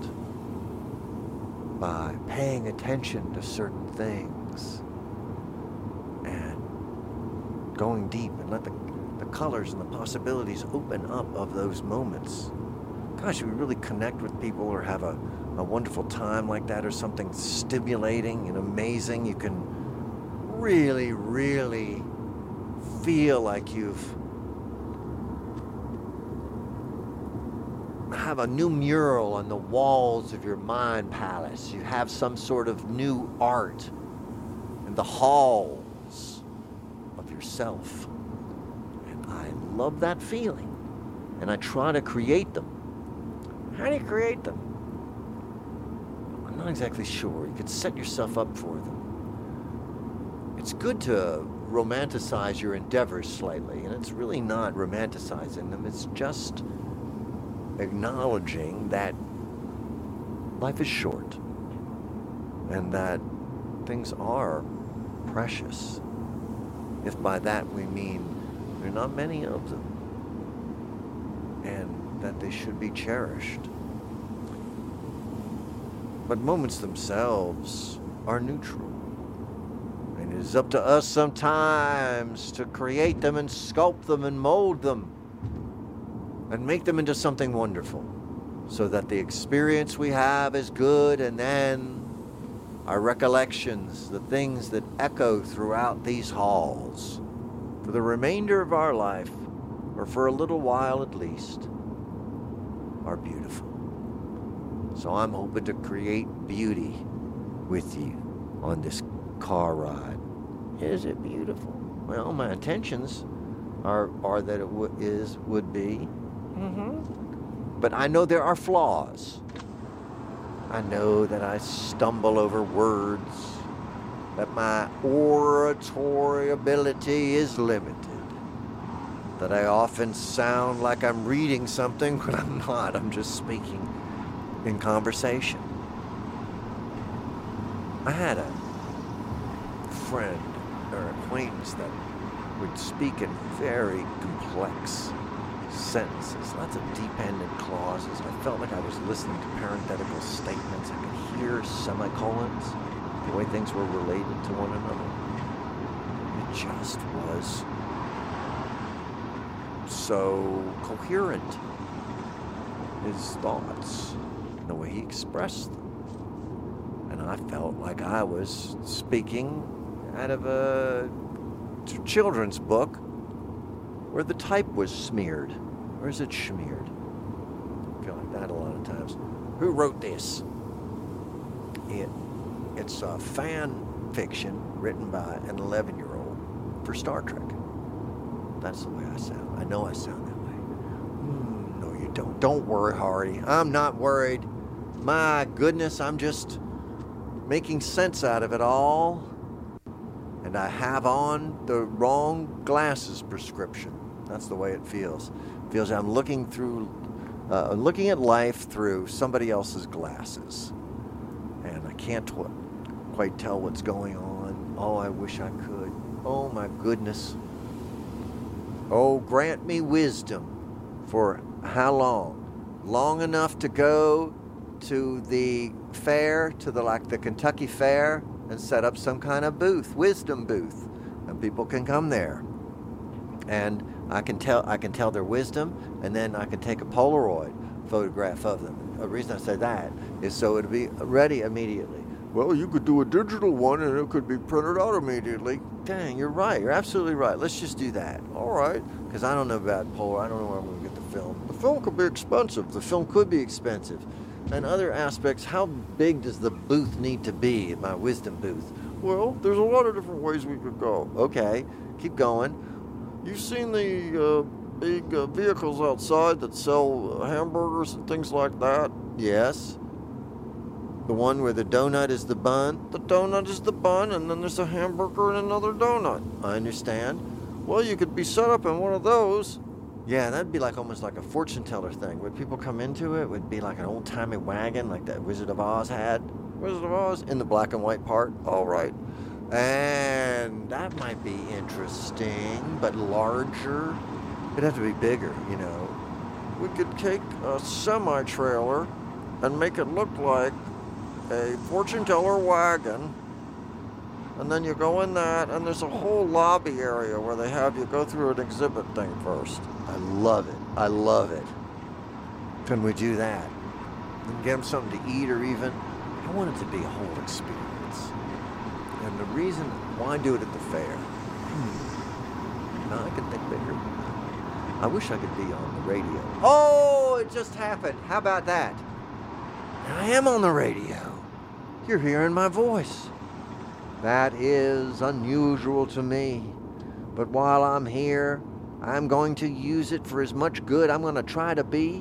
by paying attention to certain things and going deep and let the colors and the possibilities open up of those moments. Gosh, we really connect with people or have a wonderful time like that, or something stimulating and amazing. You can really, really feel like have a new mural on the walls of your mind palace. You have some sort of new art in the halls of yourself. And I love that feeling. And I try to create them. How do you create them? I'm not exactly sure. You could set yourself up for them. It's good to romanticize your endeavors slightly, and it's really not romanticizing them. It's just acknowledging that life is short and that things are precious. If by that we mean there are not many of them, and that they should be cherished. But moments themselves are neutral. And it is up to us sometimes to create them and sculpt them and mold them and make them into something wonderful so that the experience we have is good, and then our recollections, the things that echo throughout these halls for the remainder of our life, or for a little while at least, are beautiful. So I'm hoping to create beauty with you on this car ride. Is it beautiful? Well, my intentions are that it would be. But I know there are flaws. I know that I stumble over words, that my oratory ability is limited, that I often sound like I'm reading something when I'm not. I'm just speaking in conversation. I had a friend or acquaintance that would speak in very complex sentences, lots of dependent clauses. I felt like I was listening to parenthetical statements. I could hear semicolons, the way things were related to one another. It just was so coherent, his thoughts, and the way he expressed them. And I felt like I was speaking out of a children's book where the type was smeared. Or is it schmeared? I feel like that a lot of times. Who wrote this? It's a fan fiction written by an 11-year-old for Star Trek. That's the way I sound. I know I sound that way. No, you don't. Don't worry, Hardy. I'm not worried. My goodness, I'm just making sense out of it all. And I have on the wrong glasses prescription. That's the way it feels. It feels I'm looking at life through somebody else's glasses. And I can't quite tell what's going on. Oh, I wish I could. Oh, my goodness. Oh, grant me wisdom. For how long? Long enough to go to the fair, to the Kentucky Fair, and set up some kind of booth, wisdom booth, and people can come there. And I can tell their wisdom, and then I can take a Polaroid photograph of them. The reason I say that is so it'll be ready immediately. Well, you could do a digital one, and it could be printed out immediately. Dang, you're right. You're absolutely right. Let's just do that. All right. Because I don't know about Polaroid. I don't know where I'm going to get the film. The film could be expensive. The film could be expensive. And other aspects, how big does the booth need to be in my wisdom booth? Well, there's a lot of different ways we could go. Okay, keep going. You've seen the big vehicles outside that sell hamburgers and things like that? Yes. The one where the donut is the bun? The donut is the bun, and then there's a hamburger and another donut. I understand. Well, you could be set up in one of those. Yeah, that'd be almost like a fortune teller thing. Would people come into it? Would it be like an old-timey wagon like that Wizard of Oz had? Wizard of Oz in the black and white part? All right. And that might be interesting, but larger. It'd have to be bigger, you know. We could take a semi-trailer and make it look like a fortune teller wagon. And then you go in that, and there's a whole lobby area where they have you go through an exhibit thing first. I love it. I love it. Can we do that? And get them something to eat, or even, I want it to be a whole experience. And the reason why do it at the fair? No, I can think bigger. I wish I could be on the radio. Oh, it just happened. How about that? I am on the radio. You're hearing my voice. That is unusual to me. But while I'm here, I'm going to use it for as much good. I'm going to try to be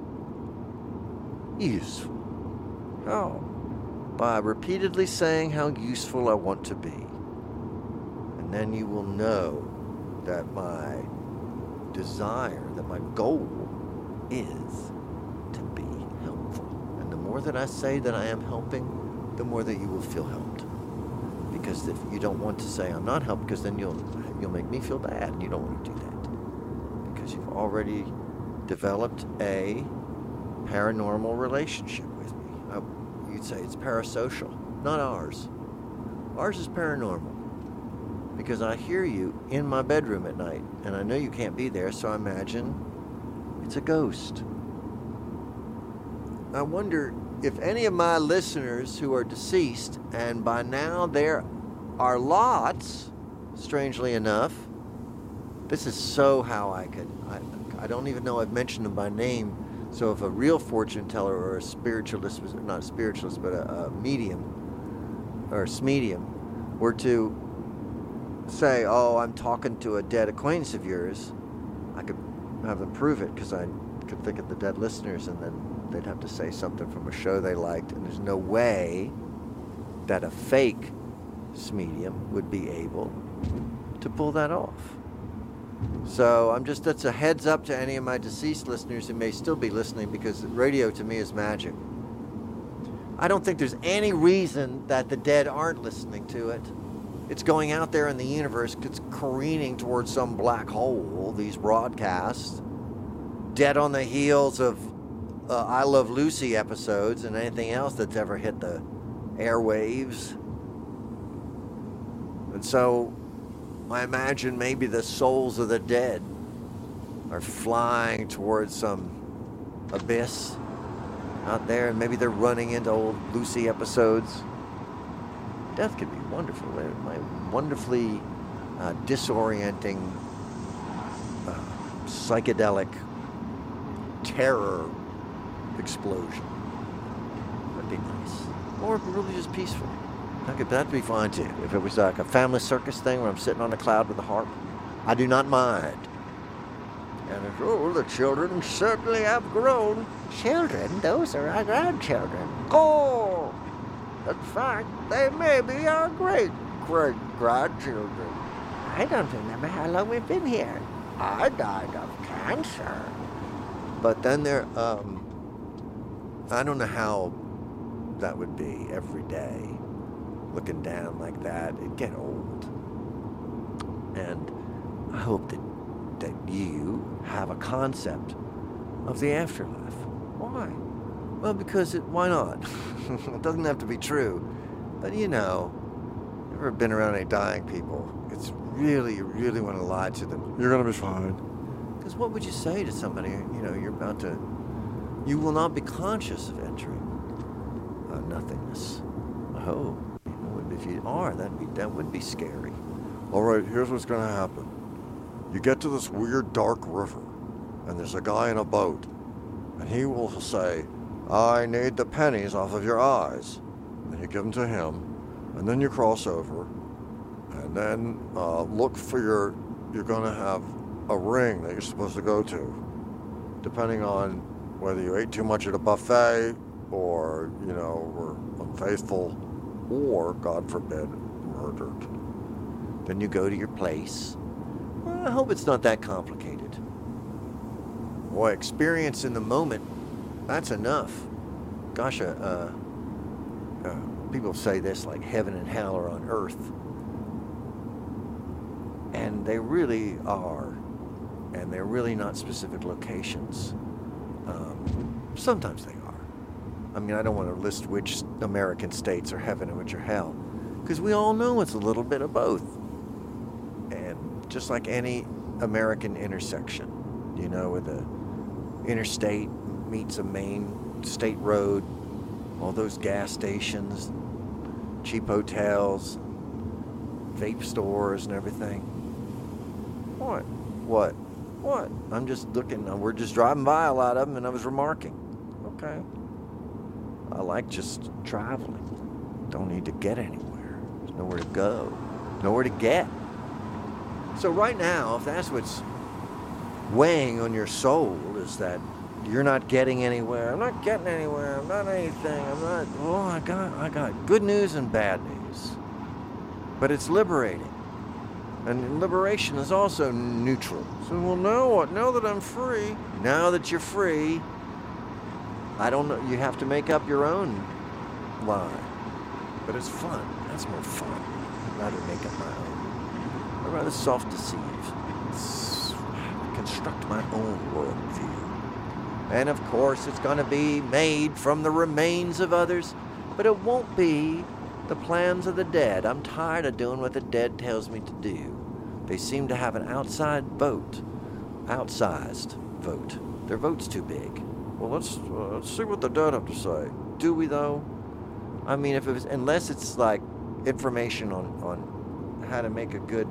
useful. How? By repeatedly saying how useful I want to be. And then you will know that my desire, that my goal is to be helpful. And the more that I say that I am helping, the more that you will feel helped. Because if you don't want to say I'm not helped, because then you'll make me feel bad, and you don't want to do that. Because you've already developed a paranormal relationship with me. You'd say it's parasocial, not ours. Ours is paranormal. Because I hear you in my bedroom at night, and I know you can't be there, so I imagine it's a ghost. I wonder if any of my listeners who are deceased, and by now there are lots, strangely enough, this is so how I don't even know I've mentioned them by name, so if a real fortune teller or a spiritualist, not a spiritualist, but a medium, or a smedium, were to say, oh, I'm talking to a dead acquaintance of yours, I could have them prove it, because I could think of the dead listeners, and then they'd have to say something from a show they liked, and there's no way that a fake medium would be able to pull that off. So that's a heads up to any of my deceased listeners who may still be listening, because radio to me is magic. I don't think there's any reason that the dead aren't listening to it. It's going out there in the universe, it's careening towards some black hole, these broadcasts, dead on the heels of I Love Lucy episodes and anything else that's ever hit the airwaves. And so I imagine maybe the souls of the dead are flying towards some abyss out there, and maybe they're running into old Lucy episodes. Death could be wonderful. My wonderfully disorienting, psychedelic terror explosion. That'd be nice. Or really just peaceful. That'd be fine too. If it was like a family circus thing where I'm sitting on a cloud with a harp, I do not mind. And it's, oh, the children certainly have grown. Children? Those are our grandchildren. Oh, in fact, they may be our great-great-grandchildren. I don't remember how long we've been here. I died of cancer. But then I don't know how that would be every day, looking down like that. It'd get old. And I hope that you have a concept of the afterlife. Why? Well, because why not? It doesn't have to be true. But you know, ever been around any dying people? It's really, you really want to lie to them. You're going to be fine. Because what would you say to somebody, you will not be conscious of entering nothingness. I hope. If you are, that would be scary. All right, here's what's going to happen. You get to this weird dark river, and there's a guy in a boat, and he will say, I need the pennies off of your eyes. And you give them to him, and then you cross over, and then look for you're going to have a ring that you're supposed to go to, depending on whether you ate too much at a buffet, or, were unfaithful, or, God forbid, murdered. Then you go to your place. Well, I hope it's not that complicated. Boy, experience in the moment, that's enough. Gosh, people say this like heaven and hell are on earth. And they really are. And they're really not specific locations. Sometimes they are. I mean, I don't want to list which American states are heaven and which are hell, because we all know it's a little bit of both. And just like any American intersection, where the interstate meets a main state road, all those gas stations, cheap hotels, vape stores and everything. What? I'm just looking, we're just driving by a lot of them, and I was remarking. Okay. I like just traveling. Don't need to get anywhere. There's nowhere to go. Nowhere to get. So right now, if that's what's weighing on your soul, is that you're not getting anywhere. I'm not getting anywhere. I'm not anything. I'm not... Oh, I got good news and bad news. But it's liberating. And liberation is also neutral. So, well, now what? Now that I'm free, now that you're free, I don't know, you have to make up your own line. But it's fun. That's more fun. I'd rather make up my own. I'd rather self-deceive. Construct my own worldview. And of course, it's going to be made from the remains of others, but it won't be the plans of the dead. I'm tired of doing what the dead tells me to do. They seem to have an outsized vote. Their vote's too big. Well, let's see what the dead have to say. Do we, though? I mean, unless it's like information on how to make a good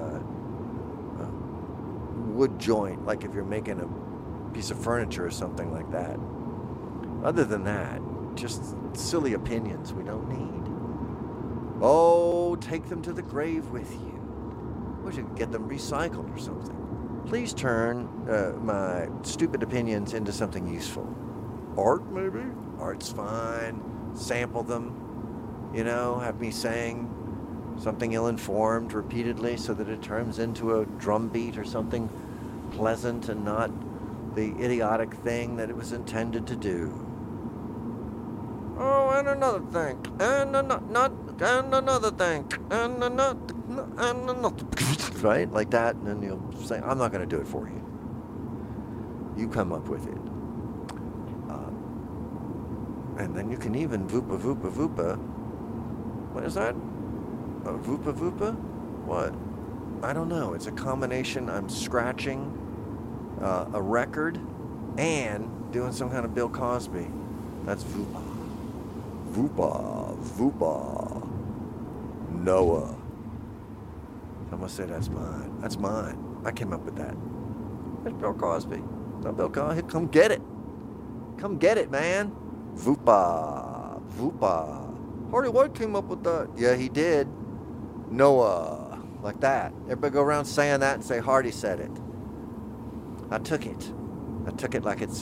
wood joint, like if you're making a piece of furniture or something like that. Other than that, just silly opinions we don't need. Oh, take them to the grave with you. Wish you could get them recycled or something. Please turn my stupid opinions into something useful. Art, maybe? Art's fine. Sample them. Have me saying something ill-informed repeatedly so that it turns into a drum beat or something pleasant and not the idiotic thing that it was intended to do. Oh, and another thing. And another thing. And another. Right? Like that, and then you'll say, I'm not going to do it for you. You come up with it. And then you can even voopa, voopa, voopa. What is that? Voopa, voopa? What? I don't know. It's a combination. I'm scratching a record and doing some kind of Bill Cosby. That's voopa. Voopa, voopa. Noah. Someone say that's mine. That's mine. I came up with that. That's Bill Cosby. No, Bill Cosby. Come get it. Come get it, man. Voopa. Voopa. Hardy White came up with that. Yeah, he did. Noah. Like that. Everybody go around saying that and say Hardy said it. I took it. I took it like it's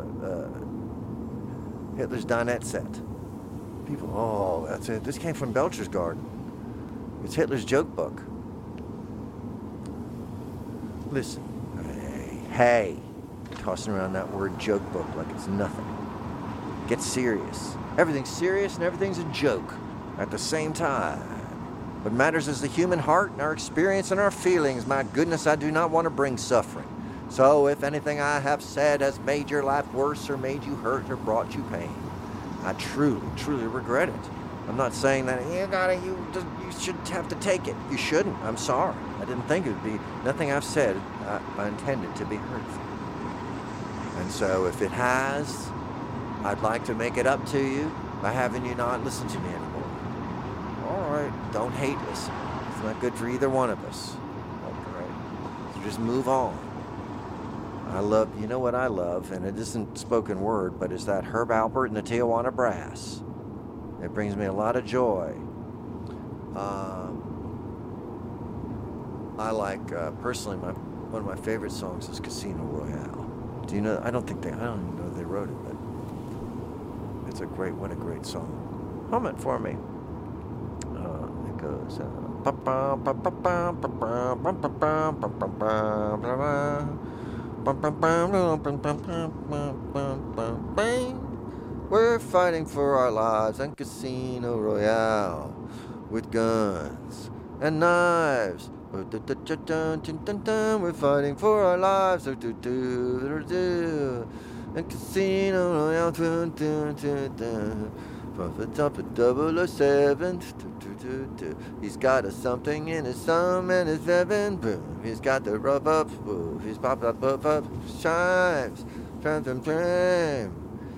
Hitler's dinette set. People, oh, that's it. This came from Belcher's Garden. It's Hitler's joke book. Listen. Hey. Tossing around that word joke book like it's nothing. Get serious. Everything's serious and everything's a joke at the same time. What matters is the human heart and our experience and our feelings. My goodness, I do not want to bring suffering. So if anything I have said has made your life worse or made you hurt or brought you pain, I truly, truly regret it. I'm not saying that you shouldn't have to take it. You shouldn't. I'm sorry. I didn't think it would be. Nothing I've said I intended to be hurtful. And so if it has, I'd like to make it up to you by having you not listen to me anymore. All right, don't hate listen. It's not good for either one of us. Okay, so just move on. I love, you know what I love, and it isn't spoken word, but it's that Herb Alpert and the Tijuana Brass. It brings me a lot of joy. I like, personally, one of my favorite songs is Casino Royale. Do you know, I don't even know they wrote it, but it's what a great song. Hum it for me. It goes, we're fighting for our lives on Casino Royale with guns and knives. We're fighting for our lives and Casino Royale from the top of 007. He's got a something in his thumb and his seven. Boom. He's got the rub up. Boom. He's pop up. Chimes. Tram.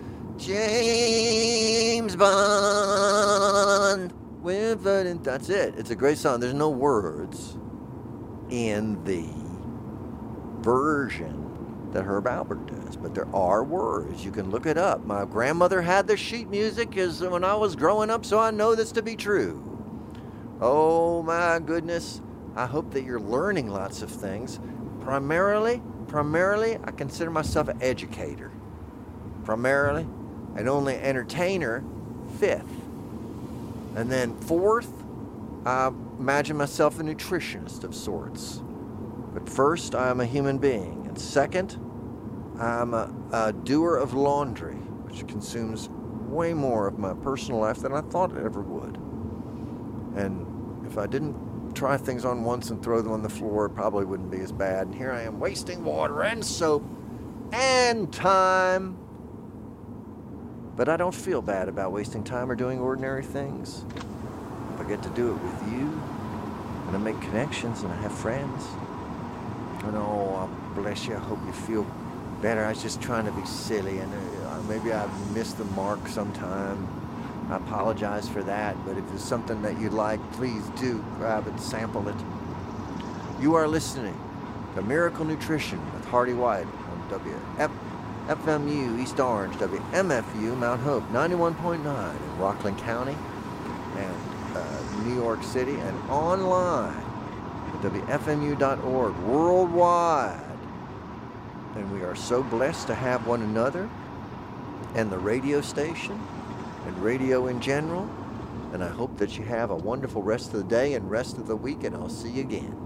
James Bond. We're fighting. That's it. It's a great song. There's no words in the version that Herb Alpert does, but there are words. You can look it up. My grandmother had the sheet music when I was growing up, so I know this to be true. Oh my goodness. I hope that you're learning lots of things. Primarily, I consider myself an educator. Primarily, and only entertainer, fifth. And then fourth, I imagine myself a nutritionist of sorts. But first, I am a human being. And second, I'm a doer of laundry, which consumes way more of my personal life than I thought it ever would. And if I didn't try things on once and throw them on the floor, it probably wouldn't be as bad. And here I am wasting water and soap and time. But I don't feel bad about wasting time or doing ordinary things. If I get to do it with you, and I make connections and I have friends, and oh, bless you, I hope you feel better. I was just trying to be silly, and maybe I missed the mark sometime. I apologize for that, but if it's something that you'd like, please do grab it, sample it. You are listening to Miracle Nutrition with Hardy White on WFMU East Orange, WMFU Mount Hope, 91.9 in Rockland County and New York City, and online at WFMU.org worldwide. And we are so blessed to have one another and the radio station and radio in general. And I hope that you have a wonderful rest of the day and rest of the week, and I'll see you again.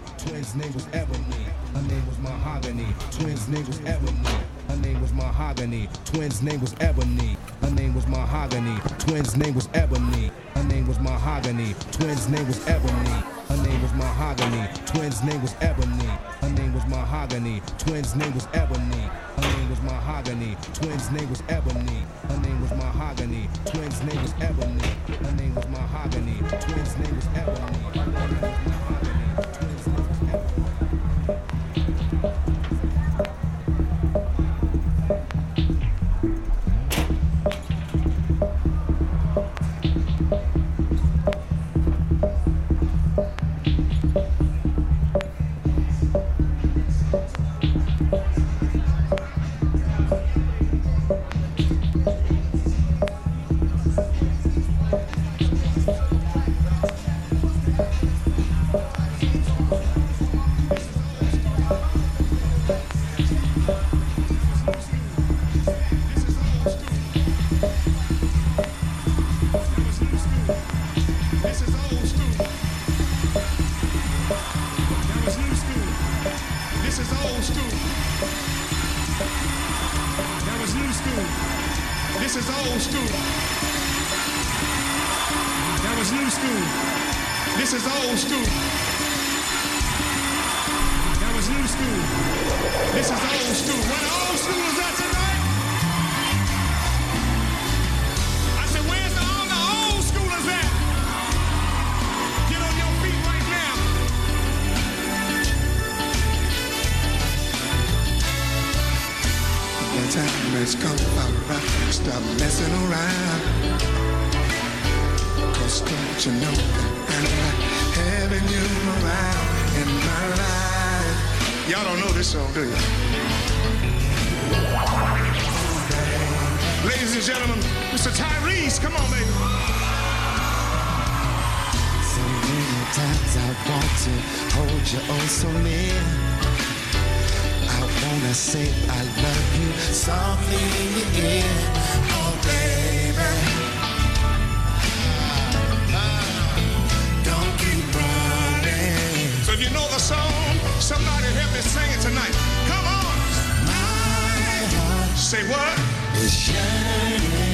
Twins' name was Ebony. Her name was Mahogany. Twins' name was Ebony. Her name was Mahogany. Twins' name was Ebony. Her name was Mahogany. Twins' name was Ebony. Her name was Mahogany. Twins' name was Ebony. Her name was Mahogany. Twins' name was Ebony. Her name was Mahogany. Twins' name was Ebony. Her name was Mahogany. Twins' name was Ebony. Her name was Mahogany. Twins' name was Ebony. Her name was Mahogany. Twins' name was Ebony. Her name was Mahogany. Twins' name was Ebony. Ladies and gentlemen, Mr. Tyrese, come on, baby. So many times I want to hold you oh so near. I wanna say I love you softly in your ear. Oh, baby. Don't keep running. So if you know the song, somebody help me sing it tonight. Come on. My heart Say what? is shining.